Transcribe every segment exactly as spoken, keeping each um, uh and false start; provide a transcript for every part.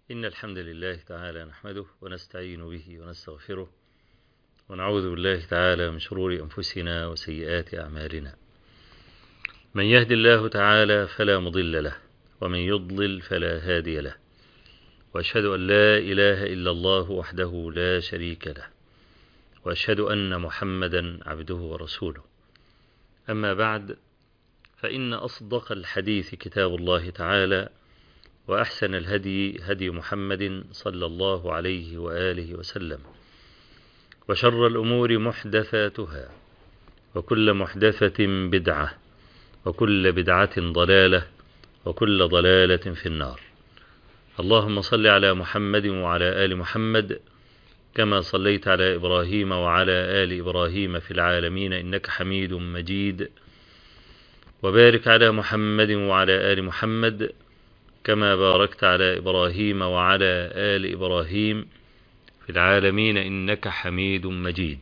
إن الحمد لله تعالى نحمده ونستعين به ونستغفره ونعوذ بالله تعالى من شرور أنفسنا وسيئات أعمالنا. من يهد الله تعالى فلا مضل له ومن يضلل فلا هادي له، وأشهد أن لا إله إلا الله وحده لا شريك له، وأشهد أن محمدا عبده ورسوله. أما بعد، فإن أصدق الحديث كتاب الله تعالى، وأحسن الهدي هدي محمد صلى الله عليه وآله وسلم، وشر الأمور محدثاتها، وكل محدثة بدعة، وكل بدعة ضلالة، وكل ضلالة في النار. اللهم صل على محمد وعلى آل محمد كما صليت على إبراهيم وعلى آل إبراهيم في العالمين إنك حميد مجيد، وبارك على محمد وعلى آل محمد كما باركت على إبراهيم وعلى آل إبراهيم في العالمين إنك حميد مجيد.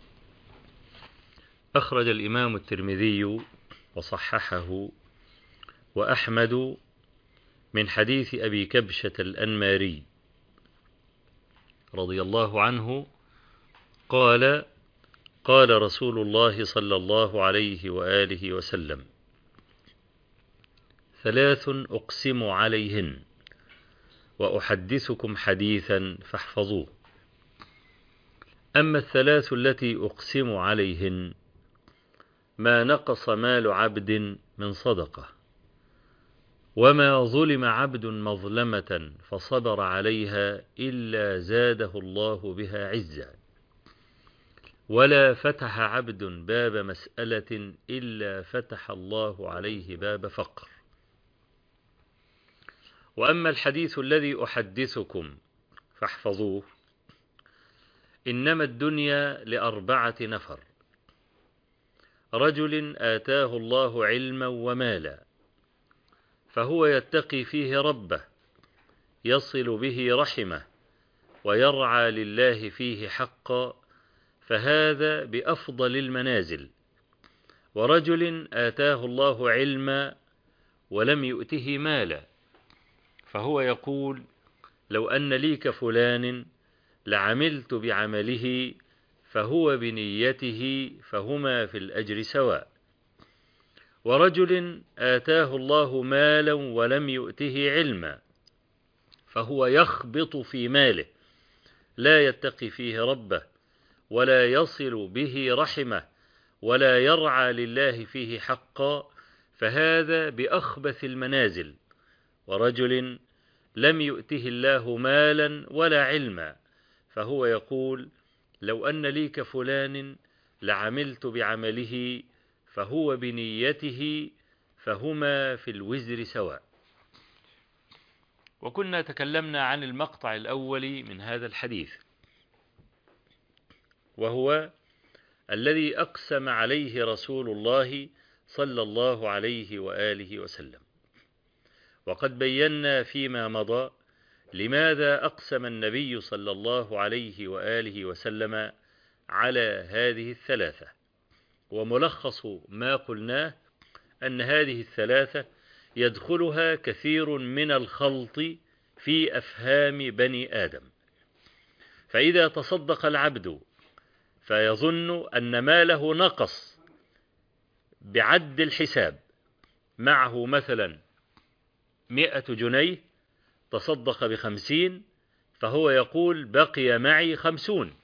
أخرج الإمام الترمذي وصححه وأحمد من حديث أبي كبشة الأنماري رضي الله عنه قال: قال رسول الله صلى الله عليه وآله وسلم: ثلاث أقسم عليهن وأحدثكم حديثا فاحفظوه. أما الثلاث التي أقسم عليهن: ما نقص مال عبد من صدقة، وما ظلم عبد مظلمة فصبر عليها إلا زاده الله بها عزا، ولا فتح عبد باب مسألة إلا فتح الله عليه باب فقر. وأما الحديث الذي أحدثكم فاحفظوه: إنما الدنيا لأربعة نفر: رجل آتاه الله علما ومالا فهو يتقي فيه ربه، يصل به رحمه، ويرعى لله فيه حقا، فهذا بأفضل المنازل. ورجل آتاه الله علما ولم يؤته مالا فهو يقول: لو أن لي كفلان لعملت بعمله، فهو بنيته، فهما في الأجر سواء. ورجل آتاه الله مالا ولم يؤته علما فهو يخبط في ماله، لا يتقي فيه ربه، ولا يصل به رحمه، ولا يرعى لله فيه حقا، فهذا بأخبث المنازل. ورجل لم يؤته الله مالا ولا علما فهو يقول: لو أن لي كفلان لعملت بعمله، فهو بنيته، فهما في الوزر سواء. وكنا تكلمنا عن المقطع الأول من هذا الحديث، وهو الذي أقسم عليه رسول الله صلى الله عليه وآله وسلم. وقد بينا فيما مضى لماذا أقسم النبي صلى الله عليه وآله وسلم على هذه الثلاثة. وملخص ما قلناه أن هذه الثلاثة يدخلها كثير من الخلط في أفهام بني آدم. فإذا تصدق العبد فيظن أن ماله نقص بعد الحساب، معه مثلا مئة جنيه، تصدق بخمسين، فهو يقول: بقي معي خمسون.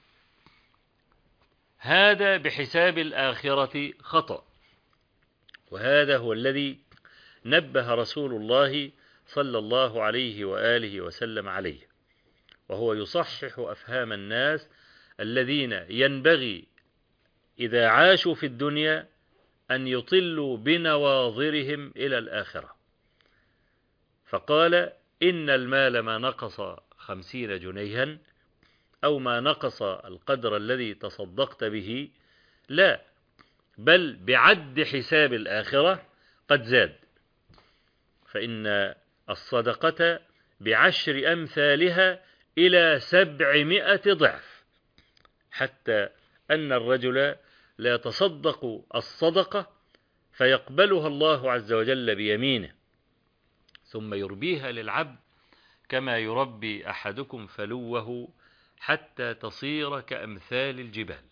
هذا بحساب الآخرة خطأ، وهذا هو الذي نبه رسول الله صلى الله عليه وآله وسلم عليه، وهو يصحح أفهام الناس الذين ينبغي إذا عاشوا في الدنيا أن يطلوا بنواظرهم إلى الآخرة. فقال: إن المال ما نقص خمسين جنيها، أو ما نقص القدر الذي تصدقت به، لا، بل بعد حساب الآخرة قد زاد. فإن الصدقة بعشر أمثالها إلى سبعمائة ضعف، حتى أن الرجل لا يتصدق الصدقة فيقبلها الله عز وجل بيمينه، ثم يربيها للعبد كما يربي أحدكم فلوه حتى تصير كأمثال الجبال.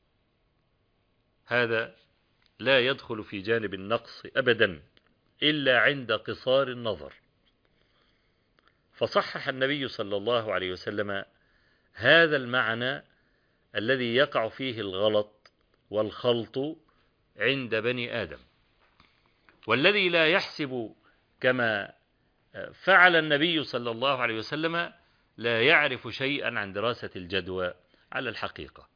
هذا لا يدخل في جانب النقص أبدا إلا عند قصار النظر. فصحح النبي صلى الله عليه وسلم هذا المعنى الذي يقع فيه الغلط والخلط عند بني آدم، والذي لا يحسب كما فعل النبي صلى الله عليه وسلم لا يعرف شيئا عن دراسة الجدوى على الحقيقة.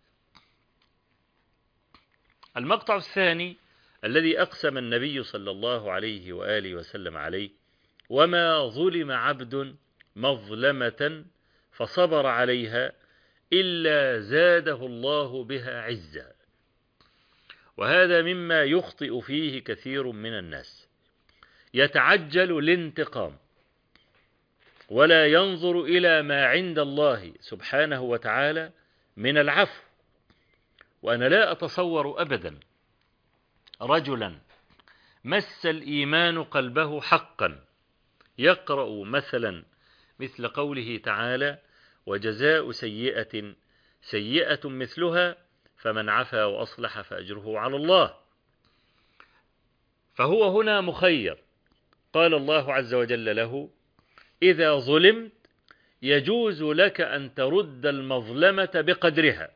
المقطع الثاني الذي أقسم النبي صلى الله عليه وآله وسلم عليه: وما ظلم عبد مظلمة فصبر عليها إلا زاده الله بها عزا. وهذا مما يخطئ فيه كثير من الناس، يتعجل الانتقام ولا ينظر إلى ما عند الله سبحانه وتعالى من العفو. وأنا لا أتصور أبدا رجلا مس الإيمان قلبه حقا يقرأ مثلا مثل قوله تعالى: وجزاء سيئة سيئة مثلها فمن عفا وأصلح فأجره على الله. فهو هنا مخير. قال الله عز وجل له: إذا ظلمت يجوز لك أن ترد المظلمة بقدرها،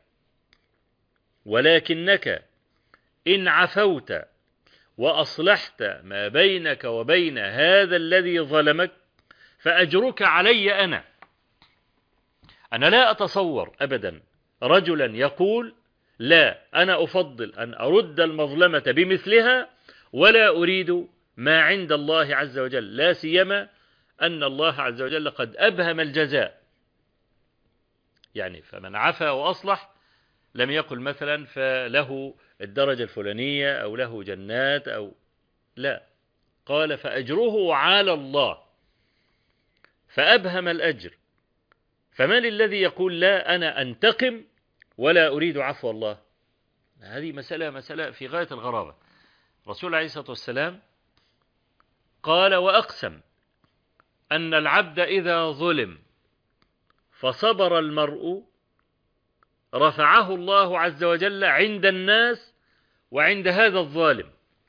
ولكنك إن عفوت وأصلحت ما بينك وبين هذا الذي ظلمك فأجرك علي أنا. أنا لا أتصور أبدا رجلا يقول: لا، أنا أفضل أن أرد المظلمة بمثلها ولا أريد ما عند الله عز وجل، لا سيما أن الله عز وجل قد أبهم الجزاء. يعني فمن عفا وأصلح لم يقل مثلا فله الدرجة الفلانية أو له جنات أو لا، قال فأجره على الله، فأبهم الأجر. فمن الذي يقول لا، أنا أنتقم ولا أريد عفو الله؟ هذه مسألة مسألة في غاية الغرابة. رسول عليه الصلاة والسلام قال وأقسم أن العبد إذا ظلم فصبر المرء رفعه الله عز وجل عند الناس وعند هذا الظالم،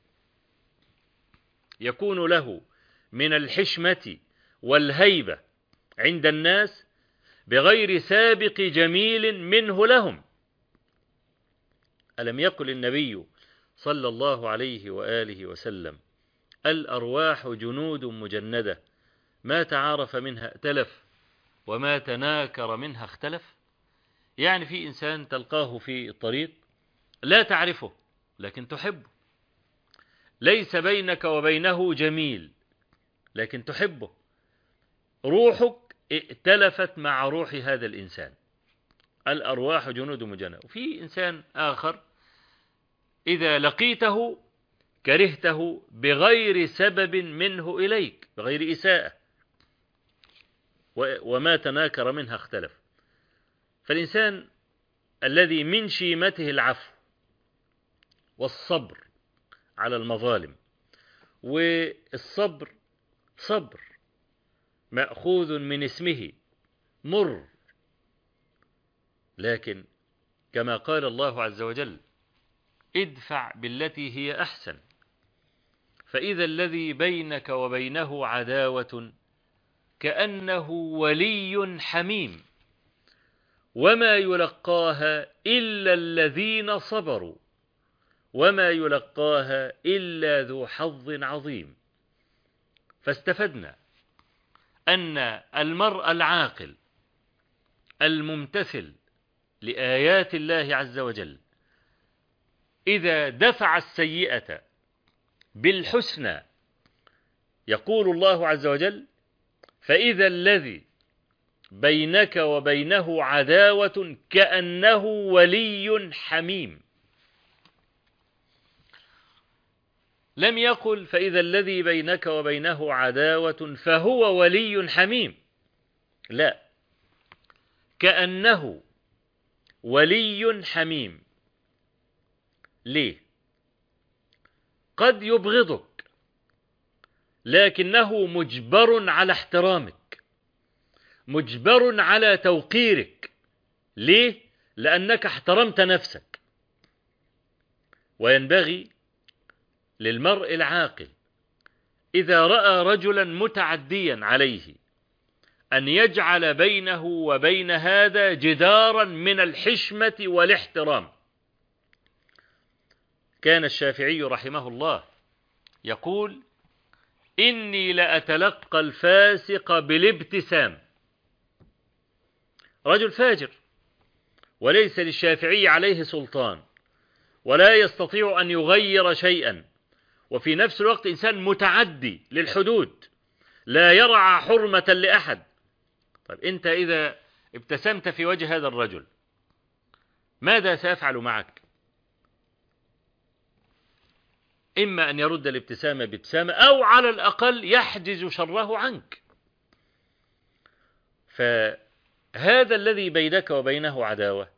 يكون له من الحشمة والهيبة عند الناس بغير سابق جميل منه لهم. ألم يقل النبي صلى الله عليه وآله وسلم: الأرواح جنود مجندة ما تعارف منها ائتلف وما تناكر منها اختلف. يعني في إنسان تلقاه في الطريق لا تعرفه لكن تحبه، ليس بينك وبينه جميل لكن تحبه، روحك ائتلفت مع روح هذا الإنسان. الأرواح جنود مجندة. وفي إنسان آخر إذا لقيته كرهته بغير سبب منه إليك، بغير إساءة، وما تناكر منها اختلف. فالإنسان الذي من شيمته العفو والصبر على المظالم، والصبر صبر مأخوذ من اسمه مر، لكن كما قال الله عز وجل: ادفع بالتي هي أحسن فإذا الذي بينك وبينه عداوة كأنه ولي حميم وما يلقاها إلا الذين صبروا وما يلقاها إلا ذو حظ عظيم. فاستفدنا أن المرء العاقل الممتثل لآيات الله عز وجل إذا دفع السيئة بالحسنى يقول الله عز وجل: فإذا الذي بينك وبينه عداوة كأنه ولي حميم. لم يقل فإذا الذي بينك وبينه عداوة فهو ولي حميم، لا، كأنه ولي حميم. ليه؟ قد يبغضك لكنه مجبر على احترامك، مجبر على توقيرك. ليه؟ لأنك احترمت نفسك. وينبغي للمرء العاقل إذا رأى رجلا متعديا عليه أن يجعل بينه وبين هذا جدارا من الحشمة والاحترام. كان الشافعي رحمه الله يقول: إني لأتلقى الفاسق بالابتسام. رجل فاجر وليس للشافعي عليه سلطان ولا يستطيع أن يغير شيئا، وفي نفس الوقت إنسان متعدي للحدود لا يرعى حرمة لأحد. طيب أنت إذا ابتسمت في وجه هذا الرجل ماذا سيفعل معك؟ إما أن يرد الابتسامة بابتسامة أو على الأقل يحجز شره عنك. فهذا الذي بينك وبينه عداوة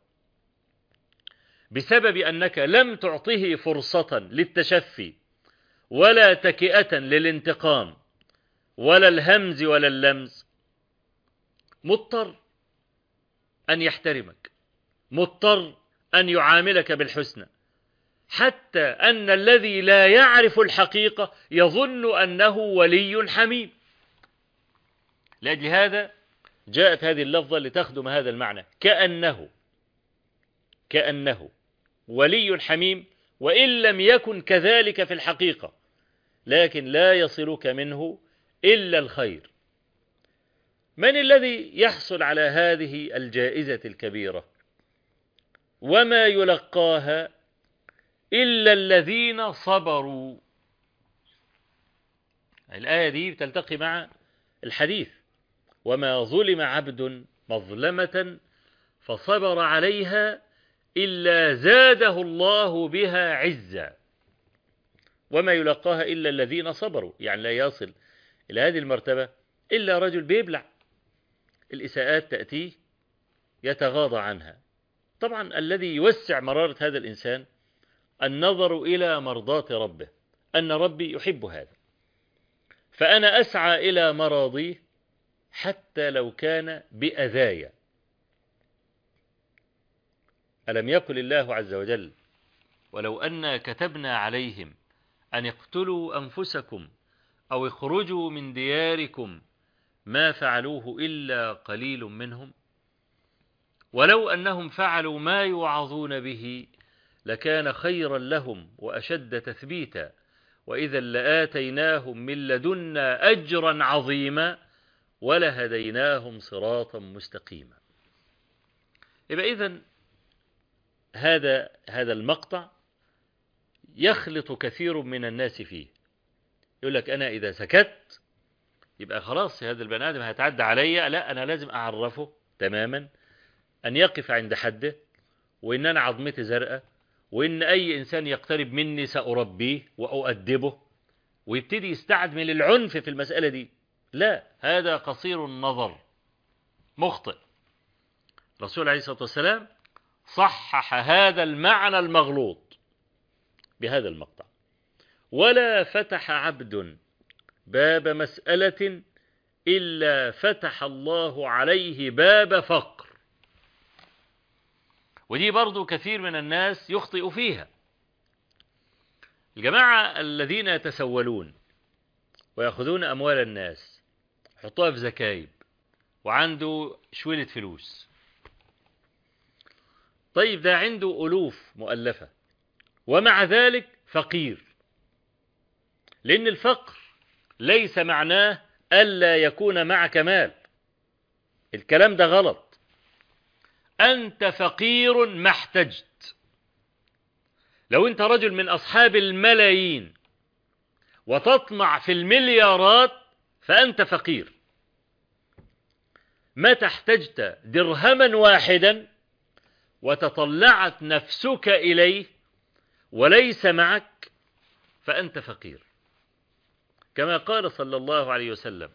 بسبب أنك لم تعطه فرصة للتشفي ولا تكئة للانتقام ولا الهمز ولا اللمز، مضطر أن يحترمك، مضطر أن يعاملك بالحسنى، حتى أن الذي لا يعرف الحقيقة يظن أنه ولي حميم. لأجل هذا جاءت هذه اللفظة لتخدم هذا المعنى، كأنه كأنه ولي حميم، وإن لم يكن كذلك في الحقيقة، لكن لا يصلك منه إلا الخير. من الذي يحصل على هذه الجائزة الكبيرة وما يلقاها إلا الذين صبروا؟ الآية دي بتلتقي مع الحديث: وما ظلم عبد مظلمة فصبر عليها إلا زاده الله بها عزا. وما يلقاها إلا الذين صبروا، يعني لا يصل إلى هذه المرتبة إلا رجل بيبلع الإساءات تأتيه يتغاضى عنها. طبعا الذي يوسع مرارة هذا الإنسان النظر إلى مرضاة ربه، أن ربي يحب هذا، فأنا أسعى إلى مراضيه حتى لو كان بأذايا. ألم يقل الله عز وجل: ولو أنا كتبنا عليهم أن اقتلوا أنفسكم أو اخرجوا من دياركم ما فعلوه إلا قليل منهم ولو أنهم فعلوا ما يوعظون به لكان خيرا لهم وأشد تثبيتا وإذا لآتيناهم من لدنا أجرا عظيما ولهديناهم صراطا مستقيما. يبقى إذن هذا هذا المقطع يخلط كثير من الناس فيه. يقول لك أنا إذا سكت يبقى خلاص هذا البني آدم هيتعدى عليا، لا، أنا لازم أعرفه تماما أن يقف عند حده، وإن أنا عظمتي زرقاء، وإن أي إنسان يقترب مني سأربيه وأؤدبه، ويبتدي يستعمل العنف في المسألة دي. لا، هذا قصير النظر مخطئ. الرسول عليه الصلاة والسلام صحح هذا المعنى المغلوط بهذا المقطع: ولا فتح عبد باب مسألة إلا فتح الله عليه باب فقر. ودي برضو كثير من الناس يخطئ فيها. الجماعة الذين يتسولون ويأخذون أموال الناس يحطوها في زكايب وعنده شويلة فلوس، طيب ده عنده ألوف مؤلفة ومع ذلك فقير، لأن الفقر ليس معناه ألا يكون معك مال. الكلام ده غلط. أنت فقير ما احتجت. لو أنت رجل من أصحاب الملايين وتطمع في المليارات فأنت فقير. متى احتجت درهما واحدا وتطلعت نفسك إليه وليس معك فأنت فقير. كما قال صلى الله عليه وسلم: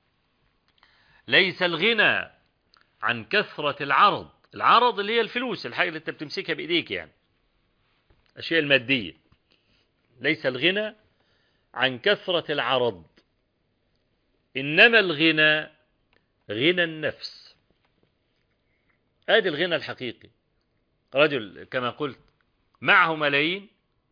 ليس الغنى عن كثرة العرض. العرض اللي هي الفلوس، الحاجة اللي انت بتمسكها بإيديك، يعني الأشياء المادية. ليس الغنى عن كثرة العرض، إنما الغنى غنى النفس. ادي الغنى الحقيقي. رجل كما قلت معه ملايين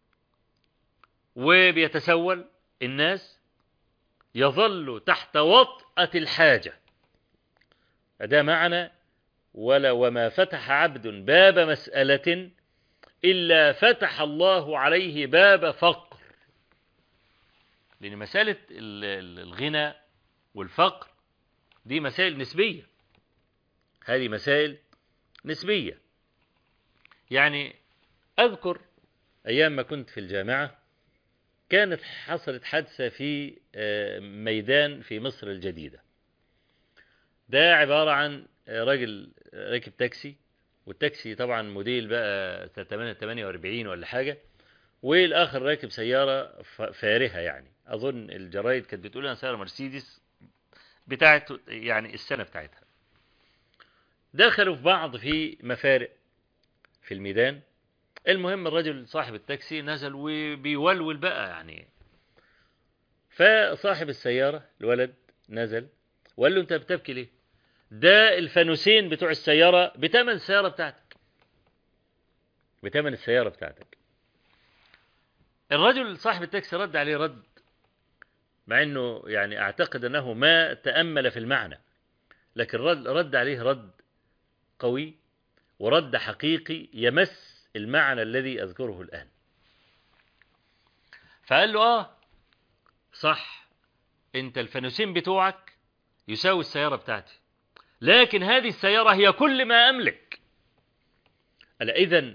وبيتسول الناس، يظل تحت وطأة الحاجة. ده معنى ولا وما فتح عبد باب مسألة إلا فتح الله عليه باب فقر. لأن مسألة الغنى والفقر دي مسائل نسبية. هذه مسائل نسبية. يعني أذكر أيام ما كنت في الجامعة كانت حصلت حادثة في ميدان في مصر الجديدة. ده عبارة عن راجل راكب تاكسي، والتاكسي طبعا موديل بقى ثمانية وأربعين ولا حاجة، والآخر راكب سيارة فارهة. يعني أظن الجرايد كانت بتقول أنا سيارة مرسيدس بتاعت يعني السنة بتاعتها. دخلوا في بعض في مفارق في الميدان. المهم الرجل صاحب التاكسي نزل وبيولول بقى يعني. فصاحب السيارة الولد نزل وقال له أنت بتبكي ليه؟ ده الفانوسين بتوع السيارة بتمن السيارة بتاعتك، بتمن السيارة بتاعتك. الرجل صاحب التاكسي رد عليه رد، مع أنه يعني أعتقد أنه ما تأمل في المعنى، لكن رد, رد عليه رد قوي ورد حقيقي يمس المعنى الذي أذكره الآن. فقال له آه صح، أنت الفانوسين بتوعك يساوي السيارة بتاعتي، لكن هذه السيارة هي كل ما أملك. إذن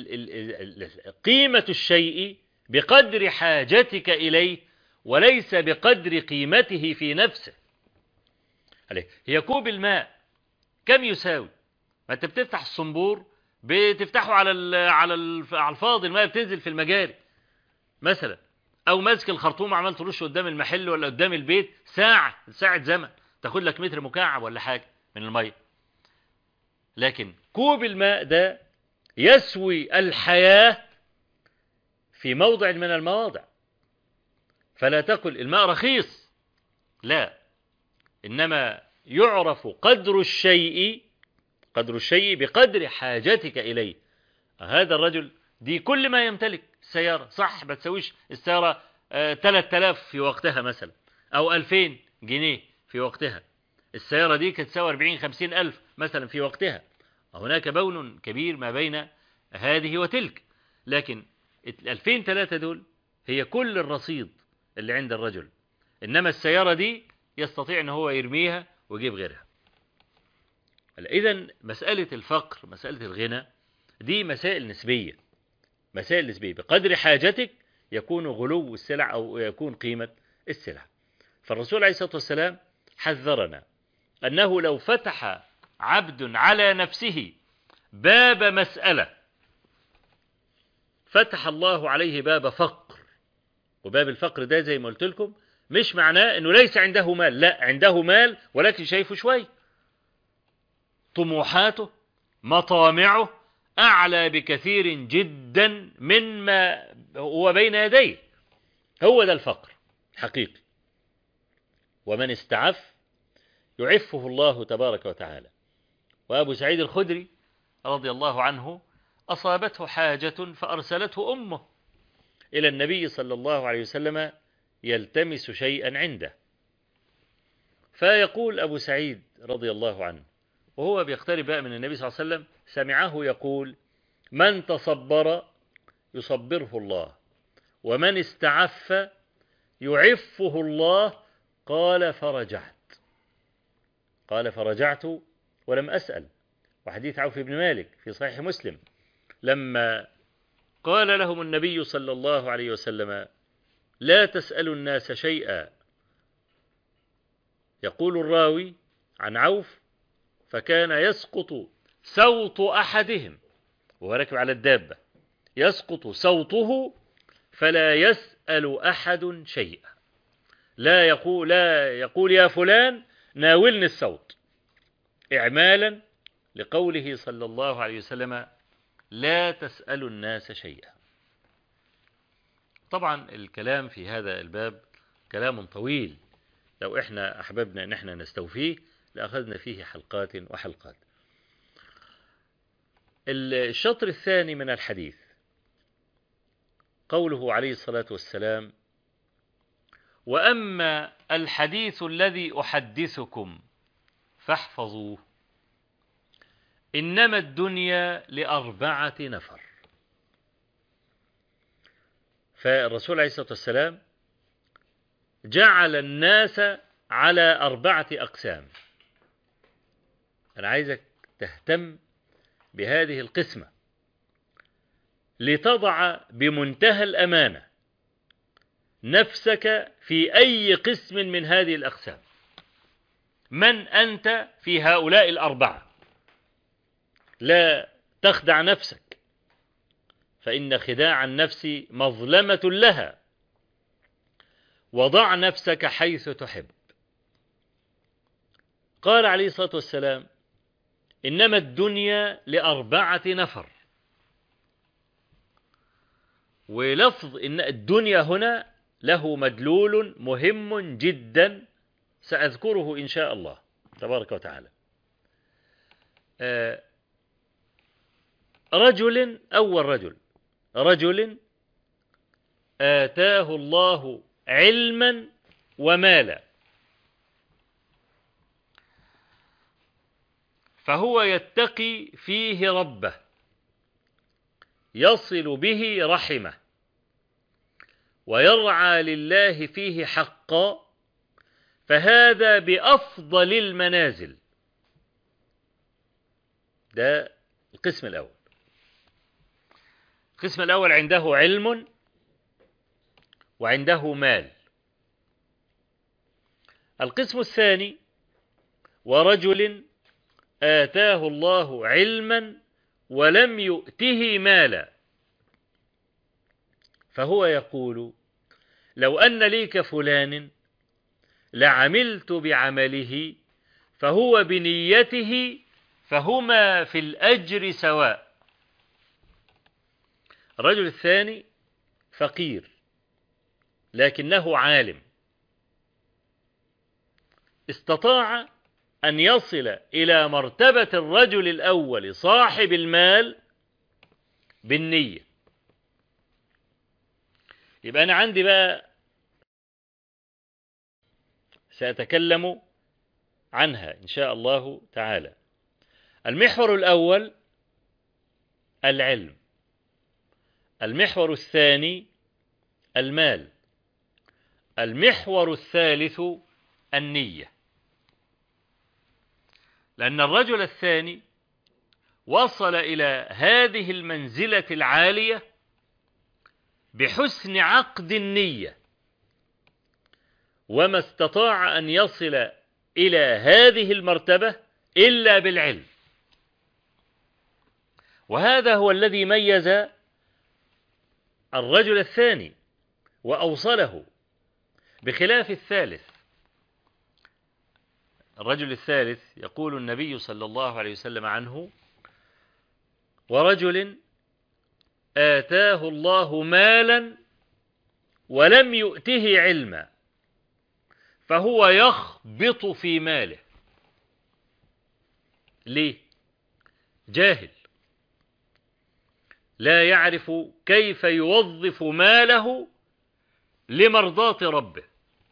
قيمة الشيء بقدر حاجتك إليه وليس بقدر قيمته في نفسه. هي كوب الماء كم يساوي؟ ما أنت بتفتح الصنبور بتفتحه على ال على ال على الفاضي، الماء بتنزل في المجاري مثلا، أو ماسك الخرطوم عمال ترش قدام المحل ولا قدام البيت ساعة ساعة زمن تاخد لك متر مكعب ولا حاجة من المية. لكن كوب الماء ده يسوي الحياة في موضع من المواضع. فلا تقل الماء رخيص، لا، إنما يعرف قدر الشيء قدر الشيء بقدر حاجتك إليه. هذا الرجل دي كل ما يمتلك السيارة، صح ما تسويش السيارة ثلاثة آلاف في وقتها مثلا أو ألفين جنيه في وقتها، السيارة دي كانت تساوي أربعين خمسين ألف مثلا في وقتها. هناك بون كبير ما بين هذه وتلك، لكن الألفين ثلاثة دول هي كل الرصيد اللي عند الرجل، إنما السيارة دي يستطيع أن هو يرميها ويجيب غيرها. إذن مسألة الفقر مسألة الغنى دي مسائل نسبية، مسائل نسبية. بقدر حاجتك يكون غلو السلع أو يكون قيمة السلع. فالرسول عليه الصلاة والسلام حذرنا أنه لو فتح عبد على نفسه باب مسألة فتح الله عليه باب فقر. وباب الفقر ده زي ما قلت لكم مش معناه أنه ليس عنده مال، لا، عنده مال ولكن شايفه شوي، طموحاته مطامعه أعلى بكثير جدا مما هو بين يديه. هو ده الفقر حقيقي. ومن استعف يعفه الله تبارك وتعالى. وأبو سعيد الخدري رضي الله عنه أصابته حاجة فأرسلته أمه إلى النبي صلى الله عليه وسلم يلتمس شيئا عنده. فيقول أبو سعيد رضي الله عنه وهو بيقترب بقى من النبي صلى الله عليه وسلم سمعه يقول: من تصبر يصبره الله، ومن استعف يعفه الله. قال فرجعت قال فرجعت ولم أسأل. وحديث عوف بن مالك في صحيح مسلم لما قال لهم النبي صلى الله عليه وسلم: لا تسألوا الناس شيئا. يقول الراوي عن عوف: فكان يسقط صوت أحدهم وهو راكب على الدابة، يسقط صوته فلا يسأل أحد شيئا، لا يقول لا يقول يا فلان ناولني الصوت، إعمالا لقوله صلى الله عليه وسلم: لا تسألوا الناس شيئا. طبعا الكلام في هذا الباب كلام طويل، لو احنا أحببنا ان احنا نستوفيه لأخذنا فيه حلقات وحلقات. الشطر الثاني من الحديث قوله عليه الصلاة والسلام: وأما الحديث الذي أحدثكم فاحفظوه، إنما الدنيا لأربعة نفر. فالرسول عليه الصلاة والسلام جعل الناس على أربعة أقسام. أنا عايزك تهتم بهذه القسمة لتضع بمنتهى الأمانة نفسك في أي قسم من هذه الأقسام. من أنت في هؤلاء الأربعة؟ لا تخدع نفسك، فإن خداع النفس مظلمة لها. وضع نفسك حيث تحب. قال عليه الصلاة والسلام: إنما الدنيا لأربعة نفر. ولفظ إن الدنيا هنا له مدلول مهم جدا سأذكره إن شاء الله تبارك وتعالى. آه رجل أول رجل رجل آتاه الله علما ومالا، فهو يتقي فيه ربه، يصل به رحمه، ويرعى لله فيه حقا، فهذا بأفضل المنازل. ده القسم الأول. القسم الأول عنده علم وعنده مال. القسم الثاني: ورجل آتاه الله علما ولم يؤته مالا، فهو يقول: لو أن لي كفلان لعملت بعمله فهو بنيته فهما في الأجر سواء. الرجل الثاني فقير لكنه عالم، استطاع أن يصل إلى مرتبة الرجل الأول صاحب المال بالنية. يبقى أنا عندي بقى سأتكلم عنها إن شاء الله تعالى. المحور الأول العلم، المحور الثاني المال، المحور الثالث النية. لأن الرجل الثاني وصل إلى هذه المنزلة العالية بحسن عقد النية، وما استطاع أن يصل إلى هذه المرتبة إلا بالعلم. وهذا هو الذي ميز الرجل الثاني وأوصله، بخلاف الثالث. الرجل الثالث يقول النبي صلى الله عليه وسلم عنه: ورجل آتاه الله مالا ولم يؤته علما فهو يخبط في ماله. ليه؟ جاهل، لا يعرف كيف يوظف ماله لمرضاة ربه.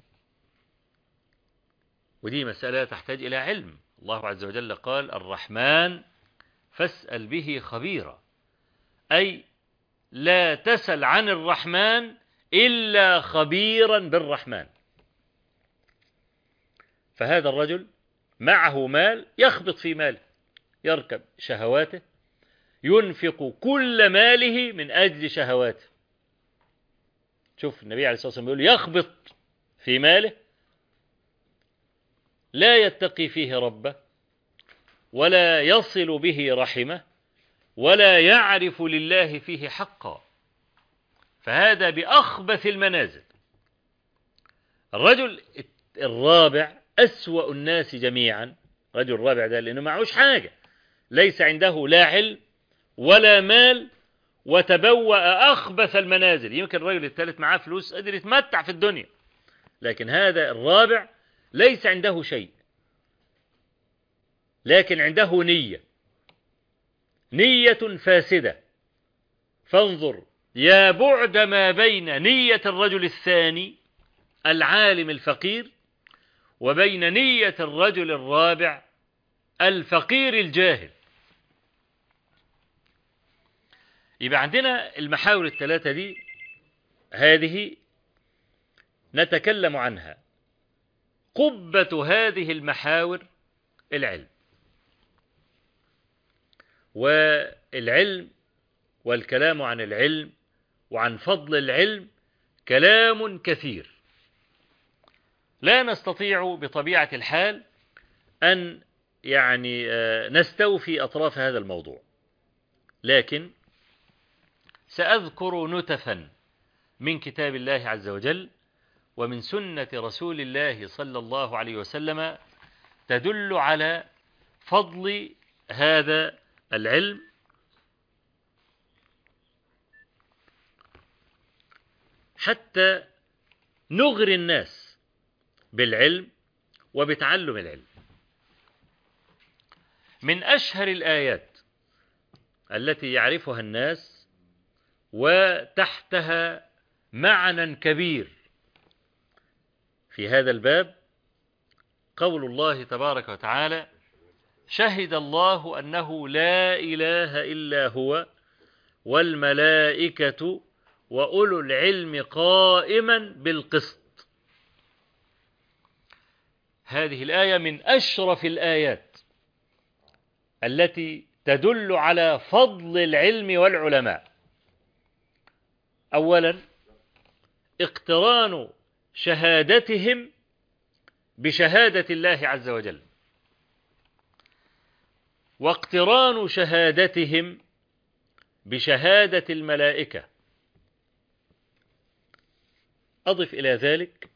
ودي مسألة تحتاج إلى علم. الله عز وجل قال: الرحمن فاسأل به خبيرا، أي لا تسل عن الرحمن إلا خبيرا بالرحمن. فهذا الرجل معه مال يخبط في ماله، يركب شهواته، ينفق كل ماله من أجل شهواته. شوف النبي عليه الصلاة والسلام يقول: يخبط في ماله، لا يتقي فيه ربه، ولا يصل به رحمه، ولا يعرف لله فيه حقا، فهذا بأخبث المنازل. الرجل الرابع أسوأ الناس جميعا. الرجل الرابع ده لأنه معهوش حاجة، ليس عنده لا علم ولا مال، وتبوأ أخبث المنازل. يمكن الرجل الثالث معاه فلوس قادر يتمتع في الدنيا، لكن هذا الرابع ليس عنده شيء، لكن عنده نية، نية فاسدة. فانظر يا بعد ما بين نية الرجل الثاني العالم الفقير وبين نية الرجل الرابع الفقير الجاهل. يبقى عندنا المحاور الثلاثة دي، هذه نتكلم عنها. قبة هذه المحاور العلم، والعلم والكلام عن العلم وعن فضل العلم كلام كثير، لا نستطيع بطبيعة الحال أن يعني نستوفي أطراف هذا الموضوع، لكن سأذكر نتفا من كتاب الله عز وجل ومن سنة رسول الله صلى الله عليه وسلم تدل على فضل هذا العلم، حتى نغري الناس بالعلم وبتعلم العلم. من أشهر الآيات التي يعرفها الناس وتحتها معنى كبير في هذا الباب قول الله تبارك وتعالى: شهد الله أنه لا إله إلا هو والملائكة وأولو العلم قائما بالقسط. هذه الآية من أشرف الآيات التي تدل على فضل العلم والعلماء. أولا اقتران شهادتهم بشهادة الله عز وجل، واقتران شهادتهم بشهادة الملائكة. أضف إلى ذلك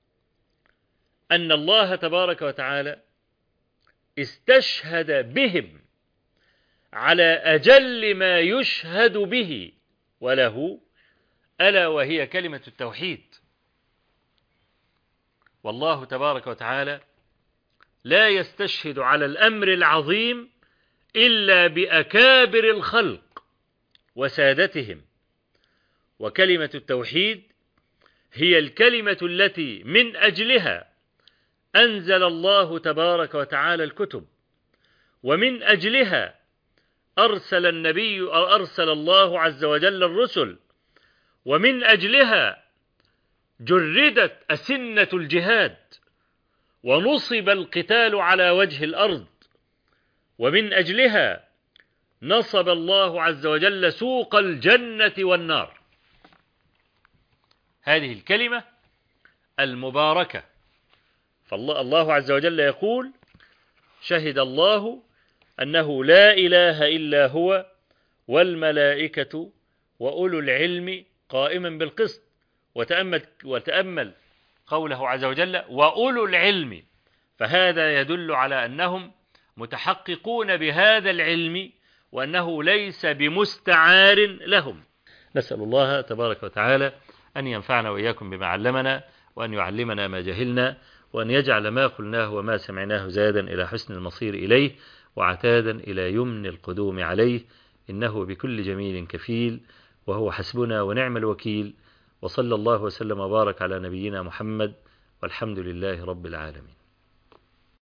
أن الله تبارك وتعالى استشهد بهم على أجل ما يشهد به وله، ألا وهي كلمة التوحيد. والله تبارك وتعالى لا يستشهد على الأمر العظيم إلا بأكابر الخلق وسادتهم، وكلمة التوحيد هي الكلمة التي من أجلها أنزل الله تبارك وتعالى الكتب، ومن أجلها أرسل النبي أو أرسل الله عز وجل الرسل، ومن أجلها جردت أسنة الجهاد ونصب القتال على وجه الأرض، ومن أجلها نصب الله عز وجل سوق الجنة والنار. هذه الكلمة المباركة، فالله الله عز وجل يقول: شهد الله أنه لا إله إلا هو والملائكة وأولو العلم قائما بالقسط. وتأمل, وتأمل قوله عز وجل: وأولو العلم، فهذا يدل على أنهم متحققون بهذا العلم وأنه ليس بمستعار لهم. نسأل الله تبارك وتعالى أن ينفعنا وإياكم بما علمنا، وأن يعلمنا ما جهلنا، وأن يجعل ما قلناه وما سمعناه زادا إلى حسن المصير إليه وعتادا إلى يمن القدوم عليه، إنه بكل جميل كفيل، وهو حسبنا ونعم الوكيل. وصلى الله وسلم وبارك على نبينا محمد، والحمد لله رب العالمين.